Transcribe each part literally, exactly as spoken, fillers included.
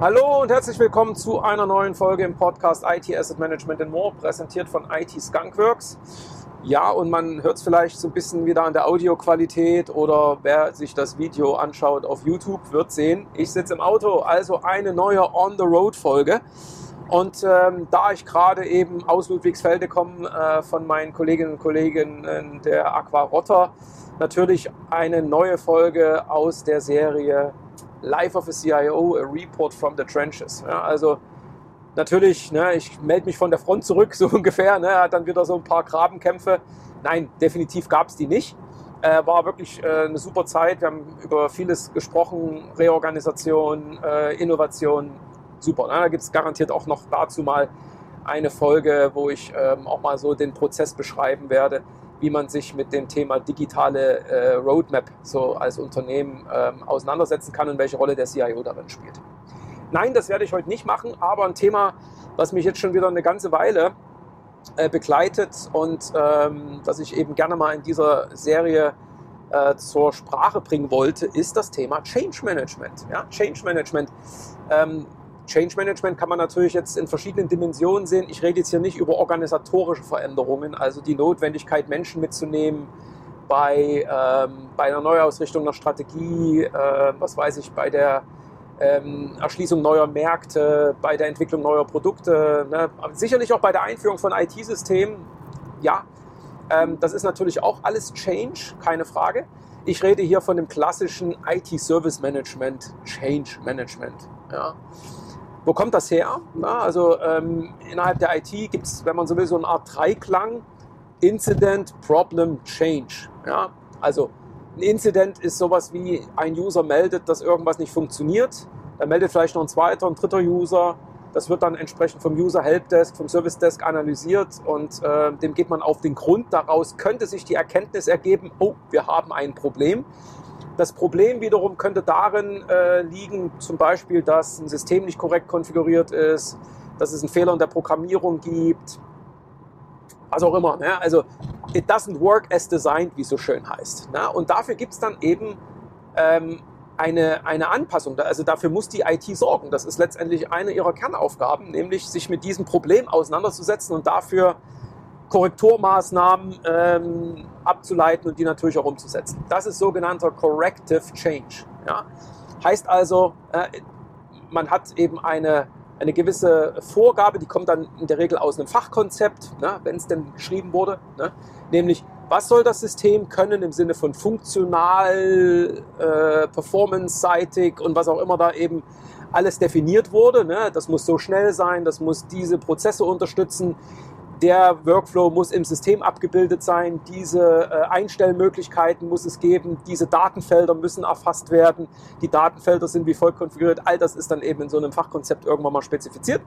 Hallo und herzlich willkommen zu einer neuen Folge im Podcast I T Asset Management and More, präsentiert von I T Skunkworks. Ja, und man hört es vielleicht so ein bisschen wieder an der Audioqualität, oder wer sich das Video anschaut auf YouTube, wird sehen, ich sitze im Auto, also eine neue On-the-Road-Folge. Und ähm, da ich gerade eben aus Ludwigsfelde komme, äh, von meinen Kolleginnen und Kollegen der Aqua Rotter, natürlich eine neue Folge aus der Serie Life of a C I O, a Report from the Trenches. Ja, also natürlich, ne, ich melde mich von der Front zurück, so ungefähr, ne, hat dann wieder so ein paar Grabenkämpfe. Nein, definitiv gab es die nicht. Äh, war wirklich äh, eine super Zeit. Wir haben über vieles gesprochen, Reorganisation, äh, Innovation, super. Ne? Da gibt es garantiert auch noch dazu mal eine Folge, wo ich ähm, auch mal so den Prozess beschreiben werde, wie man sich mit dem Thema digitale äh, Roadmap so als Unternehmen ähm, auseinandersetzen kann und welche Rolle der C I O darin spielt. Nein, das werde ich heute nicht machen, aber ein Thema, was mich jetzt schon wieder eine ganze Weile äh, begleitet und ähm, das ich eben gerne mal in dieser Serie äh, zur Sprache bringen wollte, ist das Thema Change Management. Ja? Change Management. Ähm, Change Management kann man natürlich jetzt in verschiedenen Dimensionen sehen. Ich rede jetzt hier nicht über organisatorische Veränderungen, also die Notwendigkeit, Menschen mitzunehmen bei, ähm, bei einer Neuausrichtung einer Strategie, äh, was weiß ich, bei der ähm, Erschließung neuer Märkte, bei der Entwicklung neuer Produkte, ne? Sicherlich auch bei der Einführung von I T-Systemen. Ja, ähm, das ist natürlich auch alles Change, keine Frage. Ich rede hier von dem klassischen I T-Service Management, Change Management. Ja. Wo kommt das her? Na, also ähm, innerhalb der I T gibt es, wenn man so will, so eine Art Dreiklang: Incident, Problem, Change. Ja? Also ein Incident ist sowas wie, ein User meldet, dass irgendwas nicht funktioniert. Dann meldet vielleicht noch ein zweiter, ein dritter User. Das wird dann entsprechend vom User Helpdesk, vom Service Desk analysiert und äh, dem geht man auf den Grund. Daraus könnte sich die Erkenntnis ergeben, oh, wir haben ein Problem. Das Problem wiederum könnte darin äh, liegen, zum Beispiel, dass ein System nicht korrekt konfiguriert ist, dass es einen Fehler in der Programmierung gibt, was auch immer. Ne? Also, it doesn't work as designed, wie es so schön heißt. Ne? Und dafür gibt es dann eben ähm, eine, eine Anpassung. Also dafür muss die I T sorgen. Das ist letztendlich eine ihrer Kernaufgaben, nämlich sich mit diesem Problem auseinanderzusetzen und dafür Korrekturmaßnahmen ähm, abzuleiten und die natürlich auch umzusetzen. Das ist sogenannter Corrective Change. Ja? Heißt also, äh, man hat eben eine, eine gewisse Vorgabe, die kommt dann in der Regel aus einem Fachkonzept, ne, wenn es denn geschrieben wurde, ne? Nämlich, was soll das System können im Sinne von funktional, äh, performance-seitig und was auch immer da eben alles definiert wurde. Ne? Das muss so schnell sein, das muss diese Prozesse unterstützen. Der Workflow muss im System abgebildet sein, diese äh, Einstellmöglichkeiten muss es geben, diese Datenfelder müssen erfasst werden, die Datenfelder sind wie folgt konfiguriert, all das ist dann eben in so einem Fachkonzept irgendwann mal spezifiziert.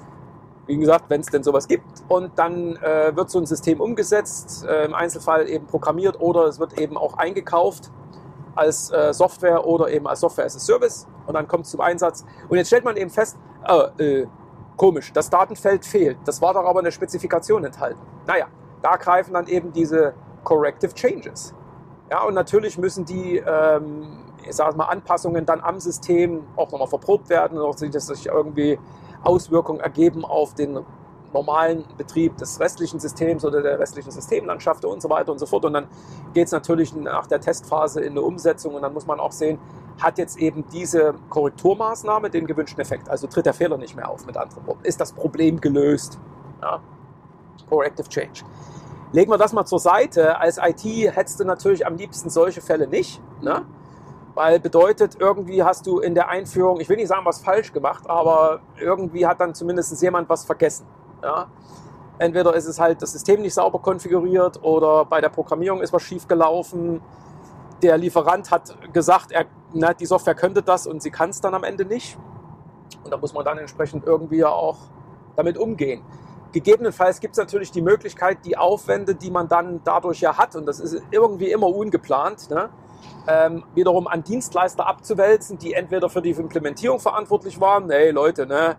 Wie gesagt, wenn es denn sowas gibt, und dann äh, wird so ein System umgesetzt, äh, im Einzelfall eben programmiert oder es wird eben auch eingekauft als äh, Software oder eben als Software as a Service und dann kommt es zum Einsatz. Und jetzt stellt man eben fest, äh, äh, komisch, das Datenfeld fehlt. Das war doch aber in der Spezifikation enthalten. Naja, da greifen dann eben diese Corrective Changes. Ja, und natürlich müssen die ähm, ich sag mal, Anpassungen dann am System auch nochmal verprobt werden, und dass sich irgendwie Auswirkungen ergeben auf den normalen Betrieb des restlichen Systems oder der restlichen Systemlandschaft und so weiter und so fort. Und dann geht es natürlich nach der Testphase in eine Umsetzung und dann muss man auch sehen, hat jetzt eben diese Korrekturmaßnahme den gewünschten Effekt? Also tritt der Fehler nicht mehr auf, mit anderen Worten. Ist das Problem gelöst? Ja? Corrective Change. Legen wir das mal zur Seite. Als I T hättest du natürlich am liebsten solche Fälle nicht, ne? Weil bedeutet, irgendwie hast du in der Einführung, ich will nicht sagen, was falsch gemacht, aber irgendwie hat dann zumindest jemand was vergessen. Ja? Entweder ist es halt das System nicht sauber konfiguriert oder bei der Programmierung ist was schief gelaufen. Der Lieferant hat gesagt, er, na, die Software könnte das und sie kann es dann am Ende nicht. Und da muss man dann entsprechend irgendwie auch damit umgehen. Gegebenenfalls gibt es natürlich die Möglichkeit, die Aufwände, die man dann dadurch ja hat, und das ist irgendwie immer ungeplant, ne, ähm, wiederum an Dienstleister abzuwälzen, die entweder für die Implementierung verantwortlich waren, hey Leute, ne,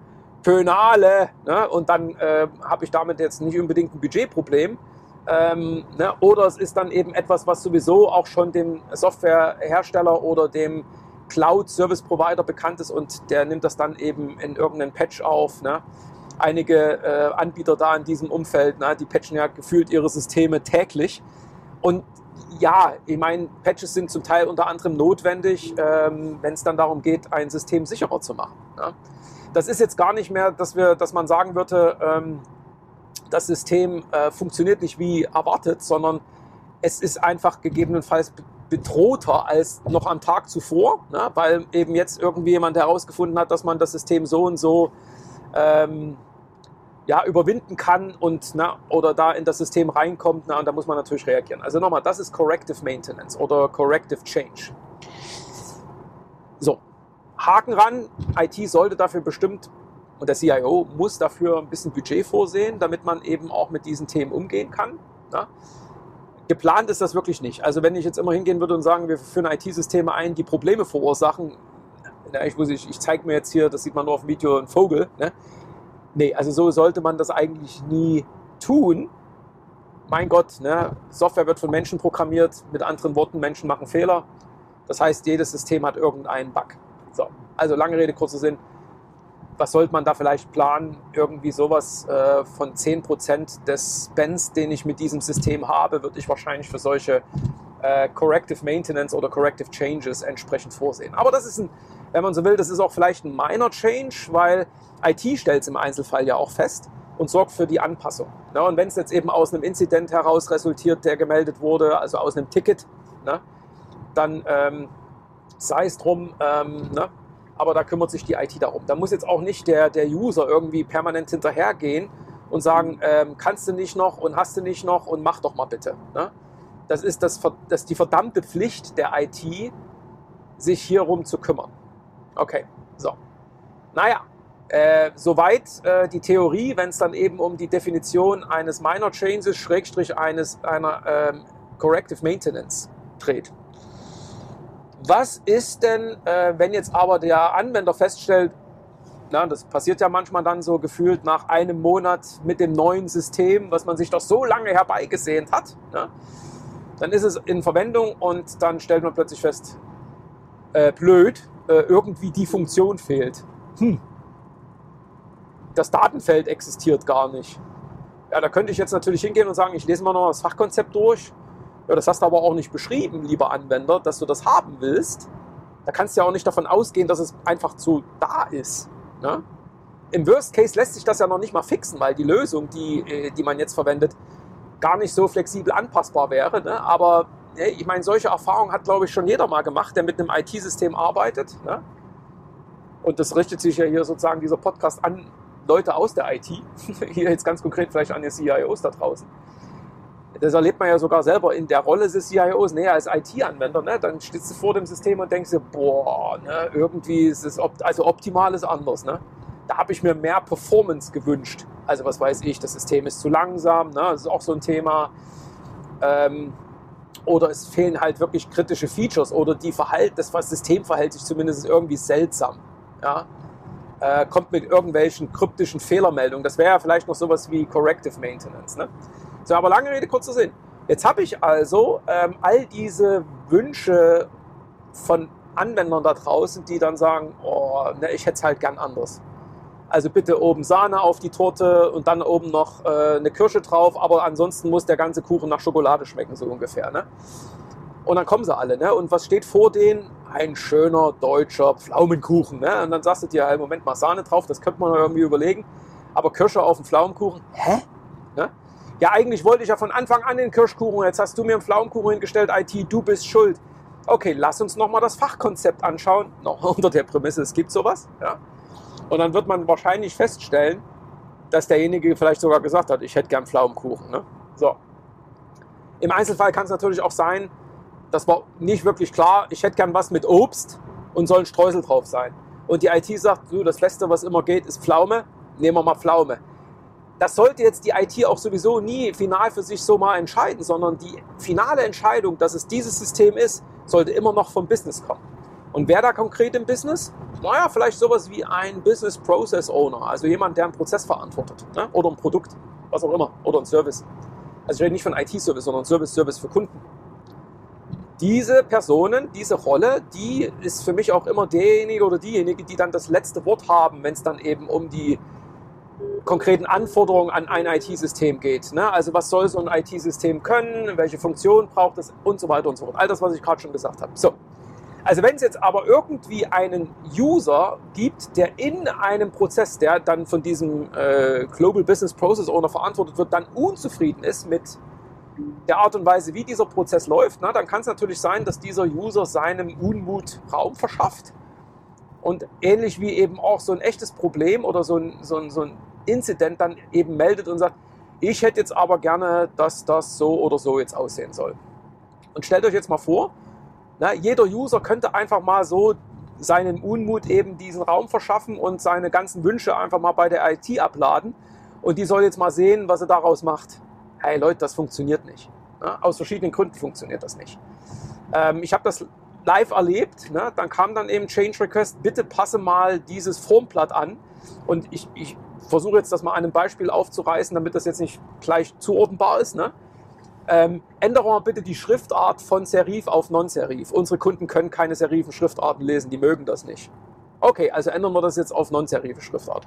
Pönale, ne, und dann äh, habe ich damit jetzt nicht unbedingt ein Budgetproblem. Ähm, ne, oder es ist dann eben etwas, was sowieso auch schon dem Softwarehersteller oder dem Cloud-Service-Provider bekannt ist und der nimmt das dann eben in irgendeinen Patch auf. Ne? Einige äh, Anbieter da in diesem Umfeld, ne, die patchen ja gefühlt ihre Systeme täglich. Und ja, ich meine, Patches sind zum Teil unter anderem notwendig, ähm, wenn es dann darum geht, ein System sicherer zu machen. Ne? Das ist jetzt gar nicht mehr, dass, wir, dass man sagen würde, ähm, das System äh, funktioniert nicht wie erwartet, sondern es ist einfach gegebenenfalls bedrohter als noch am Tag zuvor, ne? Weil eben jetzt irgendwie jemand herausgefunden hat, dass man das System so und so ähm, ja, überwinden kann und na, oder da in das System reinkommt, na, und da muss man natürlich reagieren. Also nochmal, das ist Corrective Maintenance oder Corrective Change. So, Haken ran, I T sollte dafür bestimmt, und der C I O muss dafür ein bisschen Budget vorsehen, damit man eben auch mit diesen Themen umgehen kann. Na? Geplant ist das wirklich nicht. Also wenn ich jetzt immer hingehen würde und sagen, wir führen I T-Systeme ein, die Probleme verursachen, na, ich, ich, ich zeige mir jetzt hier, das sieht man nur auf dem Video, einen Vogel, ne? Nee, also so sollte man das eigentlich nie tun. Mein Gott, ne? Software wird von Menschen programmiert, mit anderen Worten, Menschen machen Fehler. Das heißt, jedes System hat irgendeinen Bug. So, also lange Rede, kurzer Sinn. Was sollte man da vielleicht planen? Irgendwie sowas äh, von zehn Prozent des Spends, den ich mit diesem System habe, würde ich wahrscheinlich für solche äh, Corrective Maintenance oder Corrective Changes entsprechend vorsehen. Aber das ist ein, wenn man so will, das ist auch vielleicht ein Minor Change, weil I T stellt es im Einzelfall ja auch fest und sorgt für die Anpassung. Ne? Und wenn es jetzt eben aus einem Inzident heraus resultiert, der gemeldet wurde, also aus einem Ticket, ne? Dann ähm, sei es drum, ähm, ne? Aber da kümmert sich die I T darum. Da muss jetzt auch nicht der, der User irgendwie permanent hinterhergehen und sagen, ähm, kannst du nicht noch und hast du nicht noch und mach doch mal bitte. Ne? Das ist das, das die verdammte Pflicht der I T, sich hierum zu kümmern. Okay, so. Naja, äh, soweit äh, die Theorie, wenn es dann eben um die Definition eines Minor Changes, Schrägstrich eines, einer ähm, Corrective Maintenance dreht. Was ist denn, äh, wenn jetzt aber der Anwender feststellt, na, das passiert ja manchmal dann so gefühlt nach einem Monat mit dem neuen System, was man sich doch so lange herbeigesehnt hat, ne? Dann ist es in Verwendung und dann stellt man plötzlich fest, äh, blöd, äh, irgendwie die Funktion fehlt. Hm. Das Datenfeld existiert gar nicht. Ja, da könnte ich jetzt natürlich hingehen und sagen, ich lese mal noch das Fachkonzept durch. Ja, das hast du aber auch nicht beschrieben, lieber Anwender, dass du das haben willst. Da kannst du ja auch nicht davon ausgehen, dass es einfach zu da ist. Ne? Im Worst Case lässt sich das ja noch nicht mal fixen, weil die Lösung, die, die man jetzt verwendet, gar nicht so flexibel anpassbar wäre. Ne? Aber ich meine, solche Erfahrungen hat, glaube ich, schon jeder mal gemacht, der mit einem I T-System arbeitet. Ne? Und das richtet sich ja hier sozusagen dieser Podcast an Leute aus der I T. Hier jetzt ganz konkret vielleicht an die C I Os da draußen. Das erlebt man ja sogar selber in der Rolle des C I Os, ne, als I T-Anwender. Ne, dann stehst du vor dem System und denkst dir, boah, ne, irgendwie ist es, also optimal ist anders. Ne? Da habe ich mir mehr Performance gewünscht. Also was weiß ich, das System ist zu langsam, ne, das ist auch so ein Thema. Ähm, oder es fehlen halt wirklich kritische Features oder die Verhalt, das System verhält sich zumindest irgendwie seltsam. Ja? Äh, kommt mit irgendwelchen kryptischen Fehlermeldungen. Das wäre ja vielleicht noch sowas wie Corrective Maintenance. Ne? So, aber lange Rede, kurzer Sinn. Jetzt habe ich also ähm, all diese Wünsche von Anwendern da draußen, die dann sagen, oh, ne, ich hätte es halt gern anders. Also bitte oben Sahne auf die Torte und dann oben noch äh, eine Kirsche drauf, aber ansonsten muss der ganze Kuchen nach Schokolade schmecken, so ungefähr. Ne? Und dann kommen sie alle. Ne? Und was steht vor denen? Ein schöner deutscher Pflaumenkuchen. Ne? Und dann sagst du dir, hey, Moment mal, Sahne drauf, das könnte man irgendwie überlegen. Aber Kirsche auf dem Pflaumenkuchen, hä? Ne? Ja, eigentlich wollte ich ja von Anfang an den Kirschkuchen. Jetzt hast du mir einen Pflaumenkuchen hingestellt, I T, du bist schuld. Okay, lass uns nochmal das Fachkonzept anschauen. Noch unter der Prämisse, es gibt sowas. Ja? Und dann wird man wahrscheinlich feststellen, dass derjenige vielleicht sogar gesagt hat, ich hätte gern Pflaumenkuchen. Ne? So. Im Einzelfall kann es natürlich auch sein, das war nicht wirklich klar, ich hätte gern was mit Obst und soll ein Streusel drauf sein. Und die I T sagt, du, das Beste, was immer geht, ist Pflaume. Nehmen wir mal Pflaume. Das sollte jetzt die I T auch sowieso nie final für sich so mal entscheiden, sondern die finale Entscheidung, dass es dieses System ist, sollte immer noch vom Business kommen. Und wer da konkret im Business? Naja, vielleicht sowas wie ein Business Process Owner, also jemand, der einen Prozess verantwortet, ne? Oder ein Produkt, was auch immer, oder ein Service. Also ich rede nicht von I T-Service, sondern Service, Service für Kunden. diese Personen, diese Rolle, die ist für mich auch immer derjenige oder diejenige, die dann das letzte Wort haben, wenn es dann eben um die konkreten Anforderungen an ein I T-System geht. Ne? Also was soll so ein I T-System können, welche Funktion braucht es und so weiter und so fort. All das, was ich gerade schon gesagt habe. So. Also wenn es jetzt aber irgendwie einen User gibt, der in einem Prozess, der dann von diesem äh, Global Business Process Owner verantwortet wird, dann unzufrieden ist mit der Art und Weise, wie dieser Prozess läuft, na, dann kann es natürlich sein, dass dieser User seinem Unmut Raum verschafft und ähnlich wie eben auch so ein echtes Problem oder so ein, so ein, so ein Incident dann eben meldet und sagt, ich hätte jetzt aber gerne, dass das so oder so jetzt aussehen soll. Und stellt euch jetzt mal vor, na, jeder User könnte einfach mal so seinen Unmut eben diesen Raum verschaffen und seine ganzen Wünsche einfach mal bei der I T abladen und die soll jetzt mal sehen, was er daraus macht. Hey Leute, das funktioniert nicht. Ja, aus verschiedenen Gründen funktioniert das nicht. Ähm, ich habe das live erlebt. Ne? Dann kam dann eben Change Request, bitte passe mal dieses Formblatt an. Und ich, ich versuche jetzt das mal an einem Beispiel aufzureißen, damit das jetzt nicht gleich zuordnenbar ist. Ne? Ähm, ändere mal bitte die Schriftart von Serif auf Non-Serif. Unsere Kunden können keine serifen Schriftarten lesen, die mögen das nicht. Okay, also ändern wir das jetzt auf non-serife Schriftart.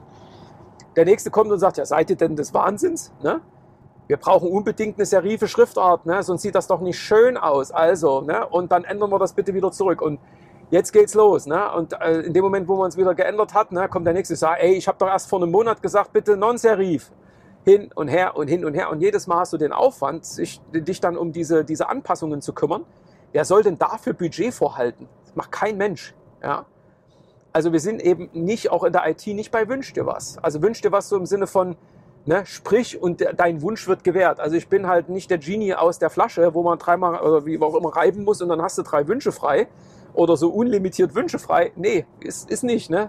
Der nächste kommt und sagt, ja, seid ihr denn des Wahnsinns? Ne? Wir brauchen unbedingt eine serife Schriftart, ne? Sonst sieht das doch nicht schön aus. Also, ne? Und dann ändern wir das bitte wieder zurück. Und jetzt geht's los. Ne? Und äh, in dem Moment, wo man es wieder geändert hat, ne, kommt der nächste und sagt, ey, ich habe doch erst vor einem Monat gesagt, bitte non-serif. Hin und her und hin und her. Und jedes Mal hast du den Aufwand, sich, dich dann um diese, diese Anpassungen zu kümmern. Wer soll denn dafür Budget vorhalten? Das macht kein Mensch. Ja? Also wir sind eben nicht, auch in der I T, nicht bei Wünsch dir was. Also Wünsch dir was so im Sinne von, ne, sprich und dein Wunsch wird gewährt. Also ich bin halt nicht der Genie aus der Flasche, wo man dreimal oder wie auch immer reiben muss und dann hast du drei Wünsche frei oder so unlimitiert Wünsche frei. Nee, ist, ist nicht. Ne?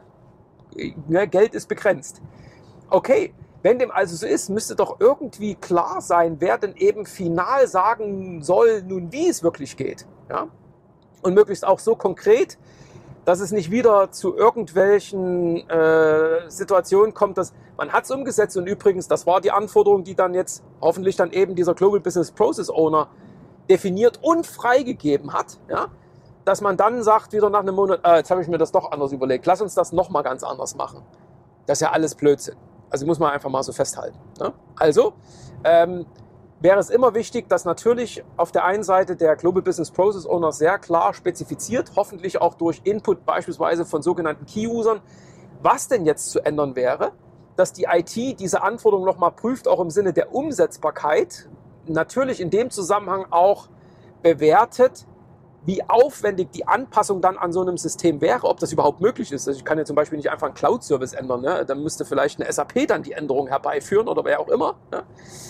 Ne, Geld ist begrenzt. Okay, wenn dem also so ist, müsste doch irgendwie klar sein, wer denn eben final sagen soll, nun wie es wirklich geht. Ja? Und möglichst auch so konkret, dass es nicht wieder zu irgendwelchen äh, Situationen kommt, dass man hat es umgesetzt und übrigens, das war die Anforderung, die dann jetzt hoffentlich dann eben dieser Global Business Process Owner definiert und freigegeben hat, ja, dass man dann sagt wieder nach einem Monat, äh, jetzt habe ich mir das doch anders überlegt, lass uns das nochmal ganz anders machen. Das ist ja alles Blödsinn. Also muss man einfach mal so festhalten. Ne? Also ähm, wäre es immer wichtig, dass natürlich auf der einen Seite der Global Business Process Owner sehr klar spezifiziert, hoffentlich auch durch Input beispielsweise von sogenannten Key-Usern, was denn jetzt zu ändern wäre, dass die I T diese Anforderungen nochmal prüft, auch im Sinne der Umsetzbarkeit, natürlich in dem Zusammenhang auch bewertet, wie aufwendig die Anpassung dann an so einem System wäre, ob das überhaupt möglich ist. Also ich kann ja zum Beispiel nicht einfach einen Cloud-Service ändern, ne? Dann müsste vielleicht eine S A P dann die Änderung herbeiführen oder wer auch immer. Ne?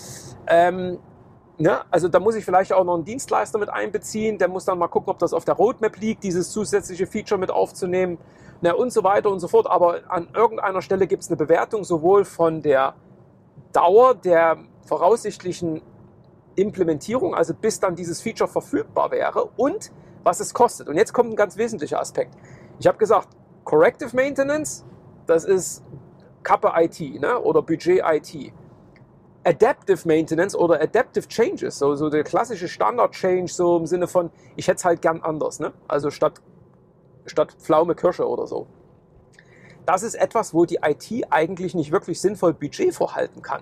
Ähm, ne? Also da muss ich vielleicht auch noch einen Dienstleister mit einbeziehen, der muss dann mal gucken, ob das auf der Roadmap liegt, dieses zusätzliche Feature mit aufzunehmen, ne? Und so weiter und so fort. Aber an irgendeiner Stelle gibt es eine Bewertung sowohl von der Dauer der voraussichtlichen Implementierung, also bis dann dieses Feature verfügbar wäre und was es kostet. Und jetzt kommt ein ganz wesentlicher Aspekt. Ich habe gesagt, Corrective Maintenance, das ist Kappe I T, ne? Oder Budget I T. Adaptive Maintenance oder Adaptive Changes, so, so der klassische Standard-Change, so im Sinne von, ich hätte es halt gern anders, ne? Also statt, statt Pflaume Kirsche oder so. Das ist etwas, wo die I T eigentlich nicht wirklich sinnvoll Budget vorhalten kann.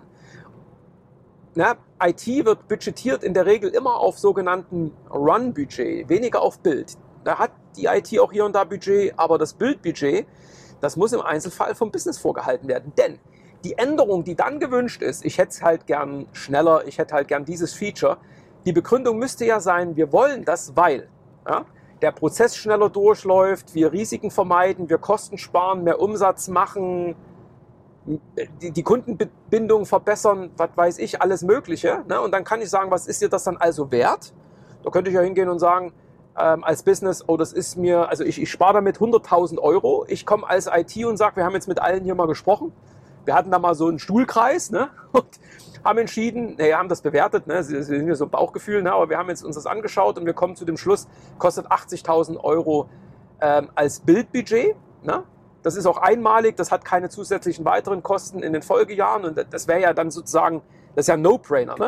Na, I T wird budgetiert in der Regel immer auf sogenannten Run-Budget, weniger auf Build. Da hat die I T auch hier und da Budget, aber das Build-Budget, das muss im Einzelfall vom Business vorgehalten werden. Denn die Änderung, die dann gewünscht ist, ich hätte es halt gern schneller, ich hätte halt gern dieses Feature, die Begründung müsste ja sein, wir wollen das, weil ja, der Prozess schneller durchläuft, wir Risiken vermeiden, wir Kosten sparen, mehr Umsatz machen, Die, die Kundenbindung verbessern, was weiß ich, alles Mögliche. Ne? Und dann kann ich sagen, was ist dir das dann also wert? Da könnte ich ja hingehen und sagen, ähm, als Business, oh, das ist mir, also ich, ich spare damit hunderttausend Euro. Ich komme als I T und sage, wir haben jetzt mit allen hier mal gesprochen. Wir hatten da mal so einen Stuhlkreis, ne? Und haben entschieden, ne, wir haben das bewertet, ne? Sie sind ja so ein Bauchgefühl, ne? Aber wir haben jetzt uns das angeschaut und wir kommen zu dem Schluss, kostet achtzigtausend Euro ähm, als Bildbudget, ne? Das ist auch einmalig, das hat keine zusätzlichen weiteren Kosten in den Folgejahren und das wäre ja dann sozusagen, das ist ja ein No-Brainer. Ne?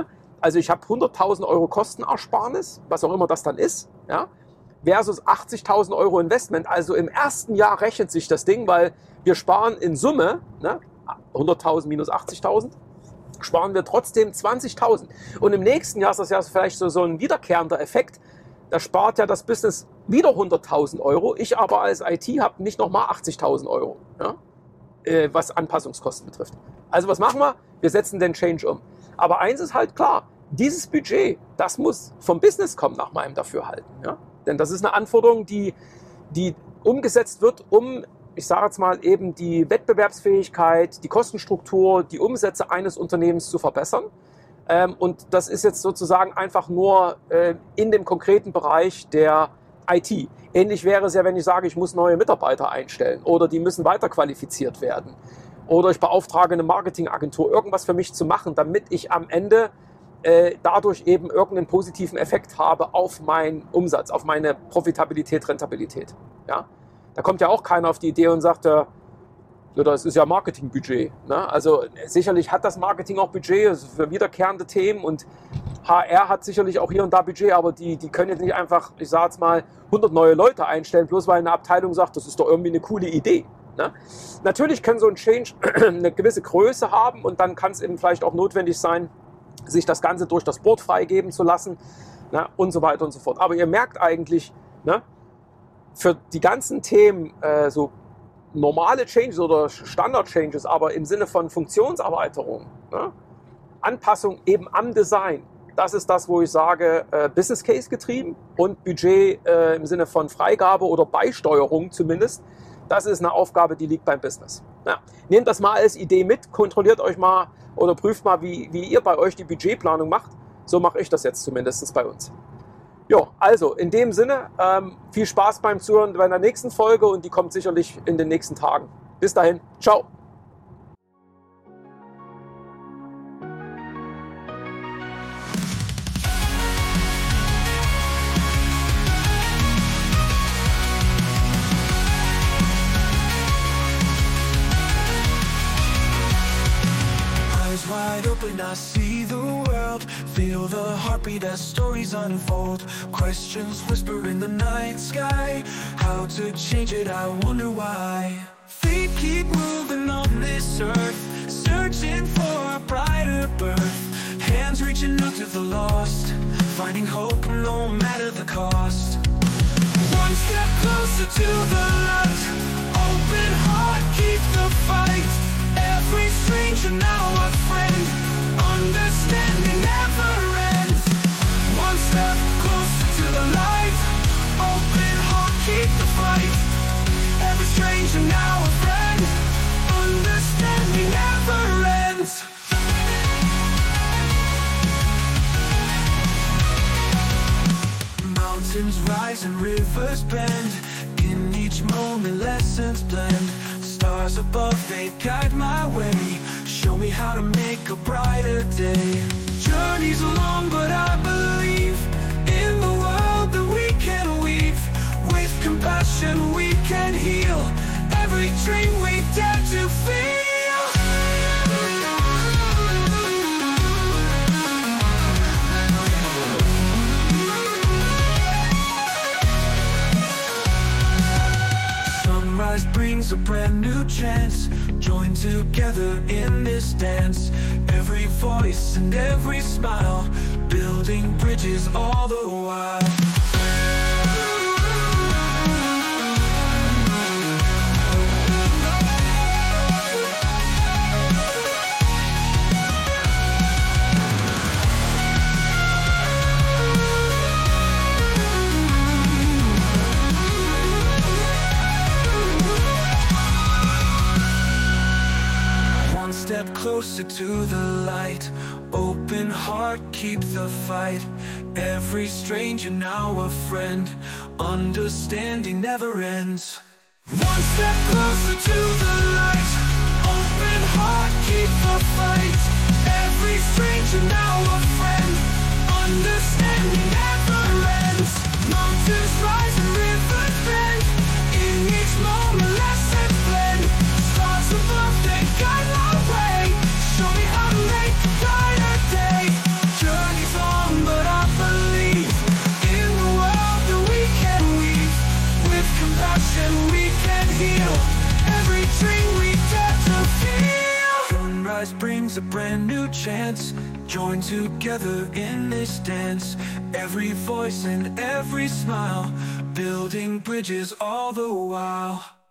Also ich habe hunderttausend Euro Kostenersparnis, was auch immer das dann ist, ja, versus achtzigtausend Euro Investment. Also im ersten Jahr rechnet sich das Ding, weil wir sparen in Summe, ne, hunderttausend minus achtzigtausend, sparen wir trotzdem zwanzigtausend. Und im nächsten Jahr ist das ja vielleicht so, so ein wiederkehrender Effekt. Da spart ja das Business wieder hunderttausend Euro. Ich aber als I T habe nicht nochmal achtzigtausend Euro, ja, äh, was Anpassungskosten betrifft. Also was machen wir? Wir setzen den Change um. Aber eins ist halt klar, dieses Budget, das muss vom Business kommen nach meinem Dafürhalten. Ja? Denn das ist eine Anforderung, die, die umgesetzt wird, um, ich sage jetzt mal, eben die Wettbewerbsfähigkeit, die Kostenstruktur, die Umsätze eines Unternehmens zu verbessern. Ähm, und das ist jetzt sozusagen einfach nur äh, in dem konkreten Bereich der I T. Ähnlich wäre es ja, wenn ich sage, ich muss neue Mitarbeiter einstellen oder die müssen weiterqualifiziert werden. Oder ich beauftrage eine Marketingagentur, irgendwas für mich zu machen, damit ich am Ende äh, dadurch eben irgendeinen positiven Effekt habe auf meinen Umsatz, auf meine Profitabilität, Rentabilität. Ja? Da kommt ja auch keiner auf die Idee und sagt, äh, ja, das ist ja Marketingbudget. Ne? Also sicherlich hat das Marketing auch Budget, also für wiederkehrende Themen, und H R hat sicherlich auch hier und da Budget, aber die, die können jetzt nicht einfach, ich sage jetzt mal, hundert neue Leute einstellen, bloß weil eine Abteilung sagt, das ist doch irgendwie eine coole Idee. Ne? Natürlich kann so ein Change eine gewisse Größe haben und dann kann es eben vielleicht auch notwendig sein, sich das Ganze durch das Board freigeben zu lassen, ne? Und so weiter und so fort. Aber ihr merkt eigentlich, ne, für die ganzen Themen, äh, so normale Changes oder Standard-Changes, aber im Sinne von Funktionserweiterung, ne, Anpassung eben am Design, das ist das, wo ich sage, äh, Business Case getrieben und Budget äh, im Sinne von Freigabe oder Beisteuerung zumindest. Das ist eine Aufgabe, die liegt beim Business. Ja, nehmt das mal als Idee mit, kontrolliert euch mal oder prüft mal, wie, wie ihr bei euch die Budgetplanung macht. So mache ich das jetzt zumindest bei uns. Jo, also in dem Sinne, ähm, viel Spaß beim Zuhören bei der nächsten Folge und die kommt sicherlich in den nächsten Tagen. Bis dahin, ciao! Wide open, I see the world. Feel the heartbeat as stories unfold. Questions whisper in the night sky. How to change it, I wonder why. Feet keep moving on this earth, searching for a brighter birth. Hands reaching out to the lost, finding hope no matter the cost. One step closer to the light. Open heart, keep the fight. Every stranger now a friend. Understanding never ends. One step closer to the light. Open heart, keep the fight. Every stranger now a friend. Understanding never ends. Mountains rise and rivers bend. In each moment lessons blend. Stars above, they guide my way. Show me how to make a brighter day. Journey's long, but I believe in the world that we can weave. With compassion we can heal every dream we dare to feel. Sunrise brings a brand new chance. Join together in this dance. Every voice and every smile, building bridges all the while. Step closer to the light. Open heart, keep the fight. Every stranger now a friend. Understanding never ends. One step closer to the light. Open heart, keep the fight. Every stranger now a friend. Understanding never ends. Mountains rise and rivers bend. In each moment lessons blend. Stars above, they guide our way. Show me how to make a brighter day. Journey rise brings a brand new chance. Join together in this dance. Every voice and every smile, building bridges all the while.